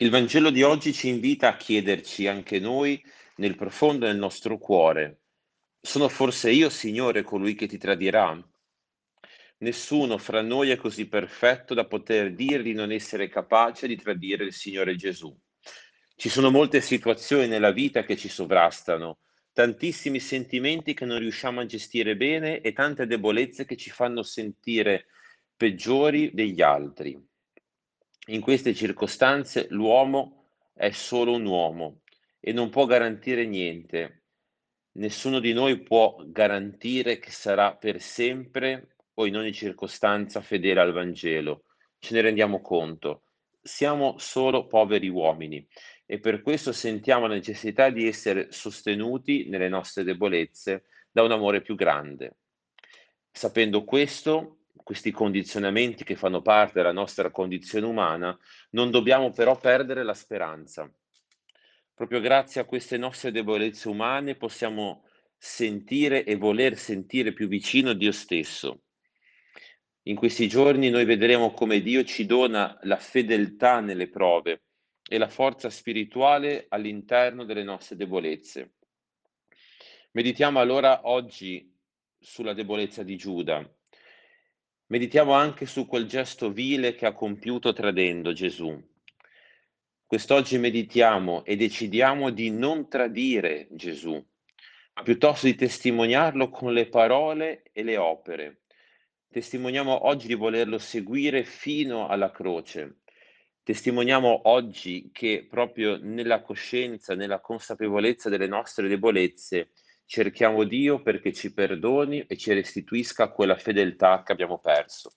Il Vangelo di oggi ci invita a chiederci anche noi, nel profondo del nostro cuore: sono forse io, Signore, colui che ti tradirà? Nessuno fra noi è così perfetto da poter dire di non essere capace di tradire il Signore Gesù. Ci sono molte situazioni nella vita che ci sovrastano, tantissimi sentimenti che non riusciamo a gestire bene e tante debolezze che ci fanno sentire peggiori degli altri. In queste circostanze l'uomo è solo un uomo e non può garantire niente. Nessuno di noi può garantire che sarà per sempre o in ogni circostanza fedele al Vangelo. Ce ne rendiamo conto. Siamo solo poveri uomini e per questo sentiamo la necessità di essere sostenuti nelle nostre debolezze da un amore più grande. Sapendo questo, questi condizionamenti che fanno parte della nostra condizione umana, non dobbiamo però perdere la speranza. Proprio grazie a queste nostre debolezze umane possiamo sentire e voler sentire più vicino Dio stesso. In questi giorni noi vedremo come Dio ci dona la fedeltà nelle prove e la forza spirituale all'interno delle nostre debolezze. Meditiamo allora oggi sulla debolezza di Giuda. Meditiamo anche su quel gesto vile che ha compiuto tradendo Gesù. Quest'oggi meditiamo e decidiamo di non tradire Gesù, ma piuttosto di testimoniarlo con le parole e le opere. Testimoniamo oggi di volerlo seguire fino alla croce. Testimoniamo oggi che proprio nella coscienza, nella consapevolezza delle nostre debolezze, cerchiamo Dio perché ci perdoni e ci restituisca quella fedeltà che abbiamo perso.